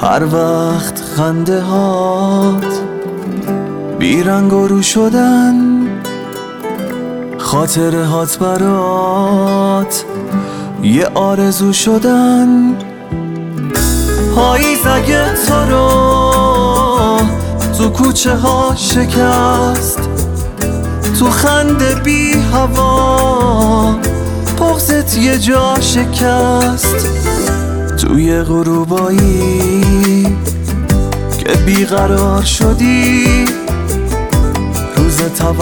هر وقت خنده هات بیرنگ و رو شدن، خاطره هات برات یه آرزو شدن. پاییز اگه تو رو تو کوچه ها شکست، تو خنده بی هوا بغضت یه جا شکست. توی غروبایی که بیقرار شدی، روز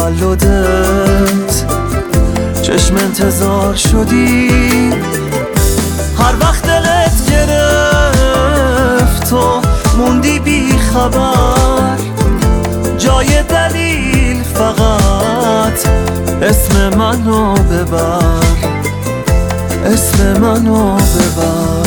تولدت چشم انتظار شدی. هر وقت دلت گرفت تو موندی بی خبر، جای دلیل فقط اسم منو ببر، اسم منو ببر.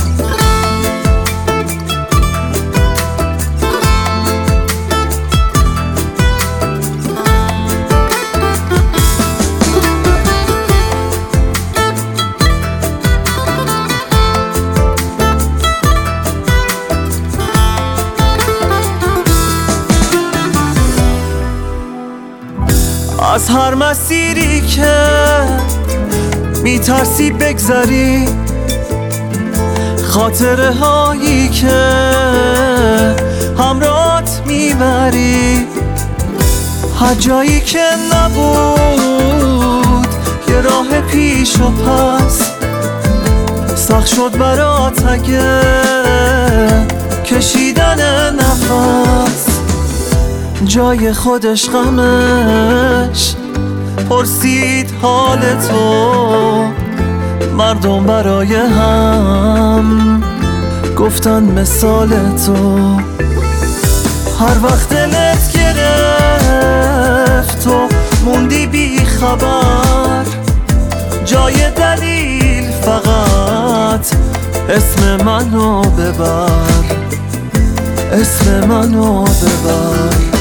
از هر مسیری که میترسی بگذری، خاطره هایی که همراهت میبری، هر جایی که نبود یه راه پیش و پس، سخت شد برات اگه کشیدن نفس. جای خودش غمش پرسید حال تو، مردم برای هم گفتن مثال تو. هر وقت دلت گرفت تو موندی بی خبر، جای دلیل فقط اسم منو ببر، اسم منو ببر.